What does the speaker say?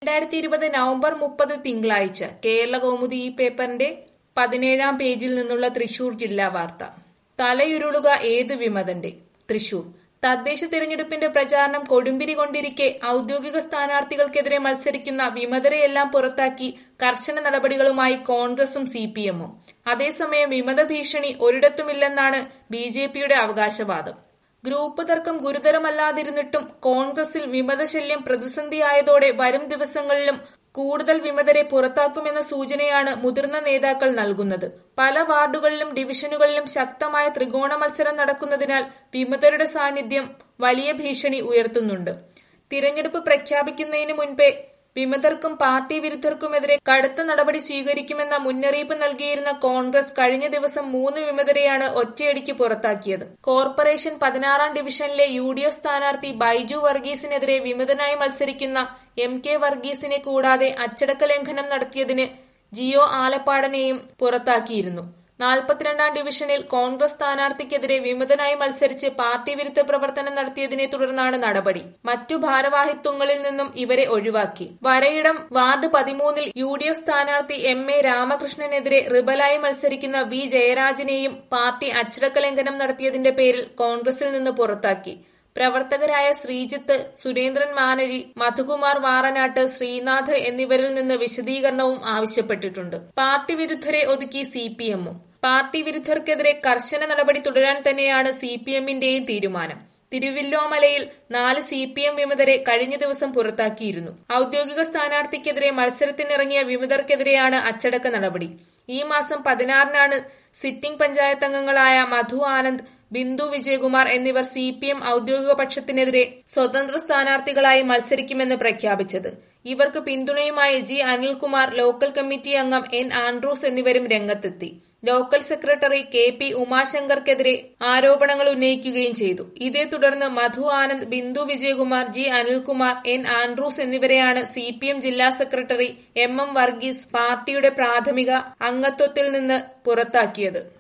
2020 November 30 തിങ്കളാഴ്ച കേരളകൗമുദി ഈ പേപ്പറിന്റെ 17-ാം പേജിൽ നിന്നുള്ള തൃശൂർ ജില്ലാ വാർത്ത. തലയുരുളുക ഏത് വിമതന്റെ. തൃശൂർ തദ്ദേശ തിരഞ്ഞെടുപ്പിന്റെ പ്രചാരണം കൊടുമ്പിരി കൊണ്ടിരിക്കെ ഔദ്യോഗിക സ്ഥാനാർത്ഥികൾക്കെതിരെ മത്സരിക്കുന്ന വിമതരെയെല്ലാം പുറത്താക്കി കർശന നടപടികളുമായി കോൺഗ്രസും സിപിഎമ്മും. അതേസമയം വിമത ഭീഷണി ഒരിടത്തുമില്ലെന്നാണ് ബിജെപിയുടെ അവകാശവാദം. ഗ്രൂപ്പ് തർക്കം ഗുരുതരമല്ലാതിരുന്നിട്ടും കോൺഗ്രസിൽ വിമതശല്യം പ്രതിസന്ധിയായതോടെ വരും ദിവസങ്ങളിലും കൂടുതൽ വിമതരെ പുറത്താക്കുമെന്ന സൂചനയാണ് മുതിർന്ന നേതാക്കൾ നൽകുന്നത്. പല വാർഡുകളിലും ഡിവിഷനുകളിലും ശക്തമായ ത്രികോണ മത്സരം നടക്കുന്നതിനാൽ വിമതരുടെ സാന്നിധ്യം വലിയ ഭീഷണി ഉയർത്തുന്നുണ്ട്. തിരഞ്ഞെടുപ്പ് പ്രഖ്യാപിക്കുന്നതിന് മുൻപേ വിമതർക്കും പാർട്ടി വിരുദ്ധർക്കുമെതിരെ കടുത്ത നടപടി സ്വീകരിക്കുമെന്ന മുന്നറിയിപ്പ് നൽകിയിരുന്ന കോൺഗ്രസ് കഴിഞ്ഞ ദിവസം 3 വിമതരെയാണ് ഒറ്റയടിക്ക് പുറത്താക്കിയത്. കോർപ്പറേഷൻ 16-ാം ഡിവിഷനിലെ UDF സ്ഥാനാർത്ഥി ബൈജു വർഗീസിനെതിരെ വിമതനായി മത്സരിക്കുന്ന MK വർഗീസിനെ കൂടാതെ അച്ചടക്ക ലംഘനം നടത്തിയതിന് ജിയോ ആലപ്പാടനെയും പുറത്താക്കിയിരുന്നു. 42-ാം ഡിവിഷനിൽ കോൺഗ്രസ് സ്ഥാനാർത്ഥിക്കെതിരെ വിമതനായി മത്സരിച്ച് പാർട്ടി വിരുദ്ധ പ്രവർത്തനം നടത്തിയതിനെ തുടർന്നാണ് നടപടി. മറ്റു ഭാരവാഹിത്വങ്ങളിൽ നിന്നും ഇവരെ ഒഴിവാക്കി. വരയിടം വാർഡ് 13-ൽ UDF സ്ഥാനാർത്ഥി MA രാമകൃഷ്ണനെതിരെ റിബലായി മത്സരിക്കുന്ന V ജയരാജനെയും പാർട്ടി അച്ചടക്ക ലംഘനം നടത്തിയതിന്റെ പേരിൽ കോൺഗ്രസിൽ നിന്ന് പുറത്താക്കി. പ്രവർത്തകരായ ശ്രീജിത്ത്, സുരേന്ദ്രൻ മാനഴി, മധുകുമാർ വാറനാട്ട്, ശ്രീനാഥ് എന്നിവരിൽ നിന്ന് വിശദീകരണവും ആവശ്യപ്പെട്ടിട്ടുണ്ട്. പാർട്ടി വിരുദ്ധരെ ഒതുക്കി സിപിഎമ്മും. പാർട്ടി വിരുദ്ധർക്കെതിരെ കർശന നടപടി തുടരാൻ തന്നെയാണ് സിപിഎമ്മിന്റെയും തീരുമാനം. തിരുവില്ലോമലയിൽ 4 CPM വിമതരെ കഴിഞ്ഞ ദിവസം പുറത്താക്കിയിരുന്നു. ഔദ്യോഗിക സ്ഥാനാർത്ഥിക്കെതിരെ മത്സരത്തിനിറങ്ങിയ വിമതർക്കെതിരെയാണ് അച്ചടക്ക നടപടി. ഈ മാസം 16-നാണ് സിറ്റിംഗ് പഞ്ചായത്ത് അംഗങ്ങളായ മധു ആനന്ദ്, ബിന്ദു വിജയകുമാർ എന്നിവർ CPM ഔദ്യോഗിക പക്ഷത്തിനെതിരെ സ്വതന്ത്ര സ്ഥാനാർത്ഥികളായി മത്സരിക്കുമെന്ന് പ്രഖ്യാപിച്ചത്. ഇവർക്ക് പിന്തുണയുമായി G അനിൽകുമാർ, ലോക്കൽ കമ്മിറ്റി അംഗം N ആൻഡ്രൂസ് എന്നിവരും രംഗത്തെത്തി. ലോക്കൽ സെക്രട്ടറി KP ഉമാശങ്കർക്കെതിരെ ആരോപണങ്ങൾ ഉന്നയിക്കുകയും ചെയ്തു. ഇതേ തുടർന്ന് മധു ആനന്ദ്, ബിന്ദു വിജയകുമാർ, G അനിൽകുമാർ, N ആൻഡ്രൂസ് എന്നിവരെയാണ് CPM ജില്ലാ സെക്രട്ടറി MM വർഗീസ് പാർട്ടിയുടെ പ്രാഥമിക അംഗത്വത്തിൽ നിന്ന് പുറത്താക്കിയത്.